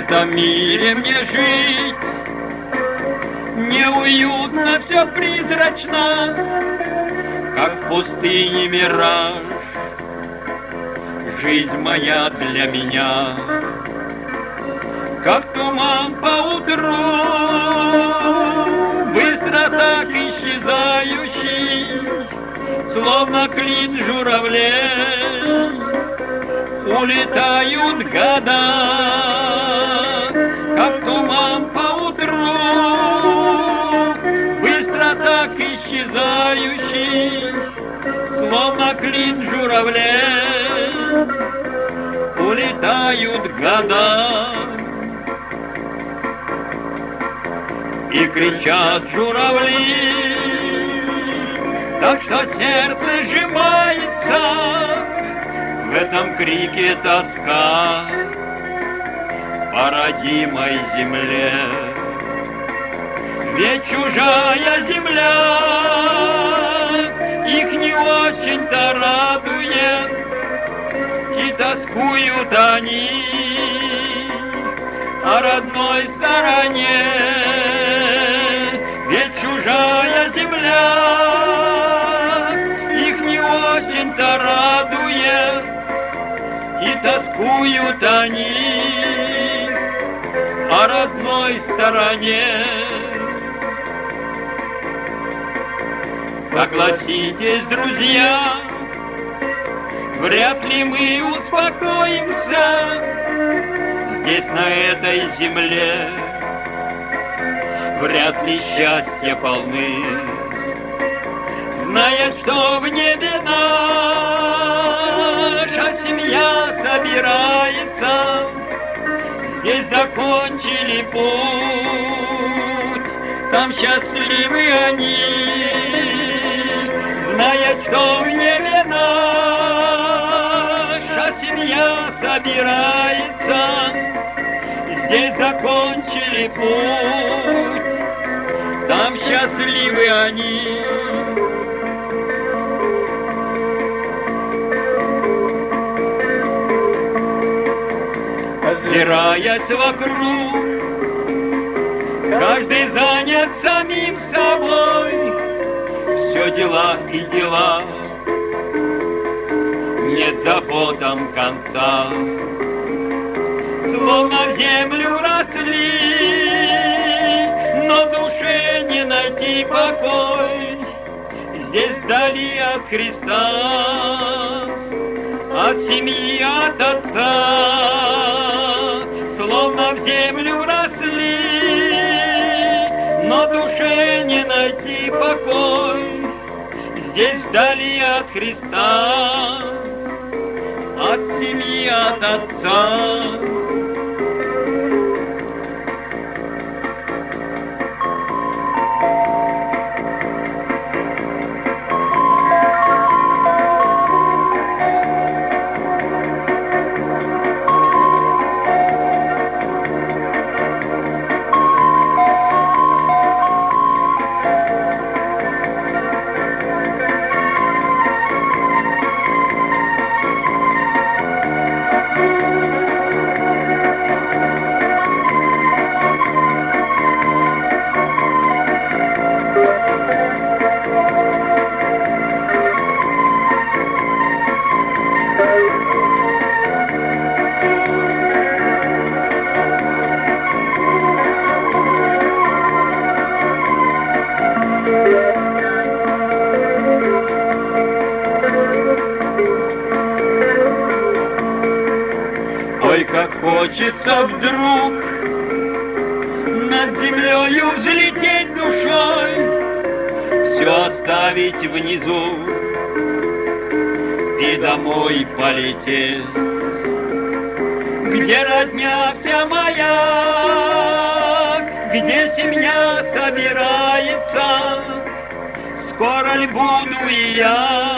этом мире мне жить неуютно, все призрачно, как в пустыне мираж. Жизнь моя для меня, как туман по утру, быстро так исчезающий, словно клин журавлей. Улетают года, как туман по утру, быстро так исчезающий, словно клин журавлей. Улетают года, и кричат журавли, так что сердце сжимается, в этом крике тоска по родимой земле. Ведь чужая земля их не очень-то радует, и тоскуют они о родной стороне. Ведь чужая земля их не очень-то радует, и тоскуют они о родной стороне. Согласитесь, друзья, вряд ли мы успокоимся здесь, на этой земле. Вряд ли счастья полны, зная, что в небе наша семья собирается. Здесь закончили путь, там счастливы они, зная, что в небе наша семья собирается. Здесь закончили путь, там счастливы они. Озираясь вокруг, каждый занят самим собой. Все дела и дела, нет заботам конца. Словно в землю росли, но душе не найти покой. Здесь вдали от Христа, от семьи, от Отца. Словно в землю росли, но душе не найти покой. Здесь вдали от Христа, от семьи, от Отца. Ой, как хочется вдруг над землею взлететь душой, все оставить внизу и домой полететь, где родня вся моя, где семья собирается. Скоро ли буду и я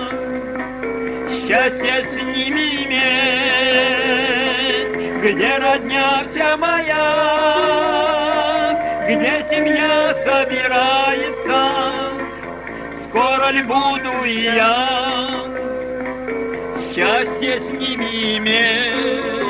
счастье с ними иметь, где родня вся моя, где семья собирается. Скоро ли буду и я счастье с ними иметь.